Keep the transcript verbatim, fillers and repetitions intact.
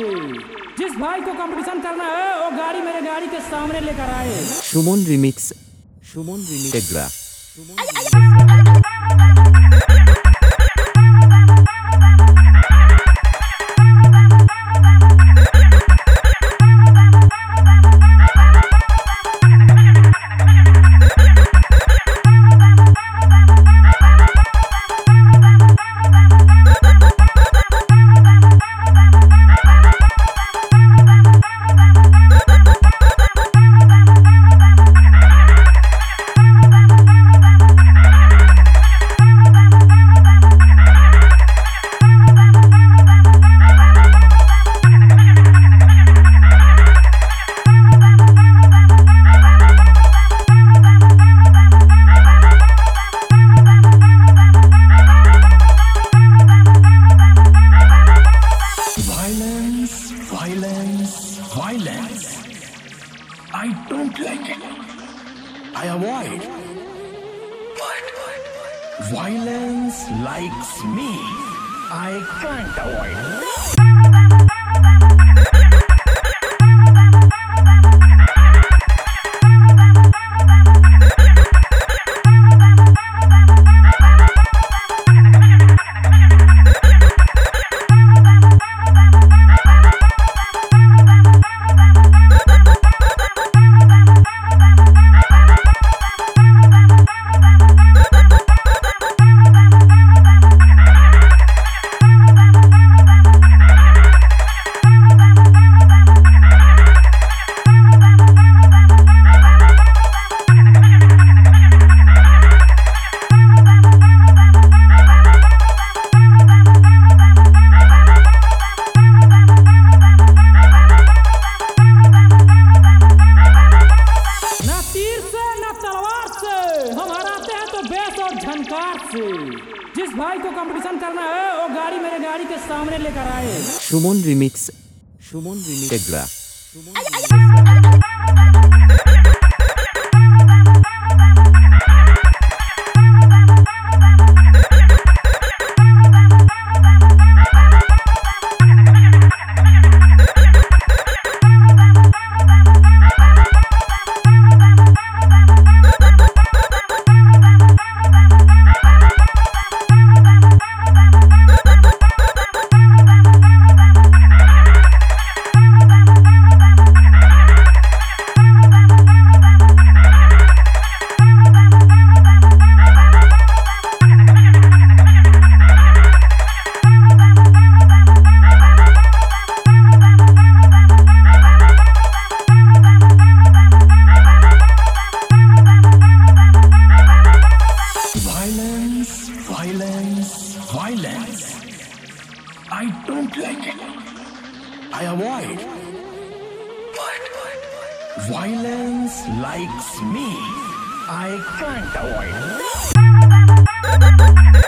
से। जिस भाई को कंपटीशन करना है वो गाड़ी मेरे गाड़ी के सामने लेकर आए। সুমন রিমিক্স সুমন রিমিক্স টেগ্রা Violence, violence. I don't like it. I avoid. But violence likes me. I can't avoid. Jhankar से। जिस भाई को कंपटीशन करना है वो गाड़ी मेरे गाड़ी के सामने लेकर आए। সুমন রিমিক্স সুমন রিমিক্স টেগ্রা Violence, violence. I don't like it. I avoid. But violence likes me. I can't avoid.